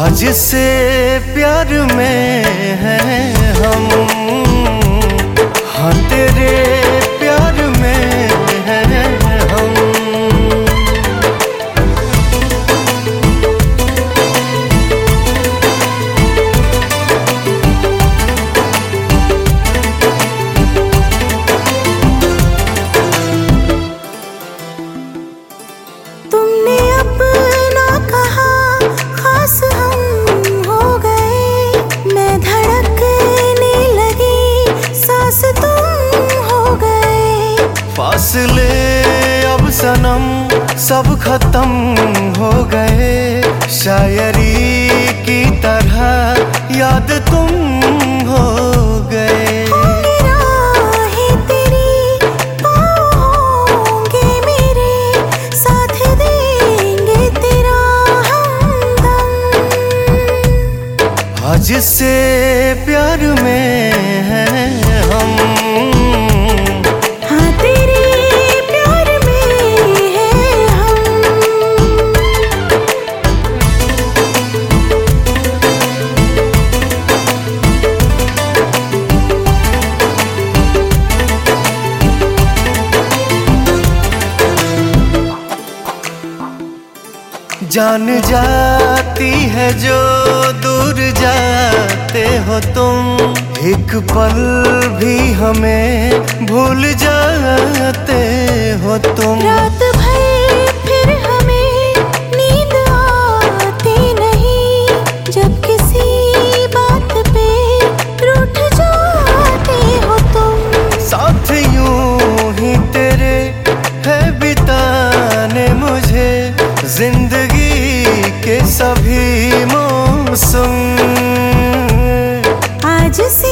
आज से प्यार में हैं हम, हाँ तेरे प्यार में हैं हम। तुमने अपना कहा खास हम हो गए, मैं धड़कने लगी सांस तुम हो गए। फासले अब सनम सब खत्म हो गए, शायरी की तरह याद तुम हो गए। होंगी राहें तेरी, पाँव होंगे मेरे, साथ देंगे तेरा हमदम। आज से प्यार में हैं हम, हाँ तेरे प्यार में हैं हम। जान जाती है जो दूर जाते हो तुम, एक पल भी हमें भूल जाते हो तुम। रात भर फिर हमें नींद आती नहीं, जब किसी बात पे रूठ जाते हो तुम। साथ यूं ही तेरे है बिताने मुझे, जिंदगी के सभी मौसम। आज से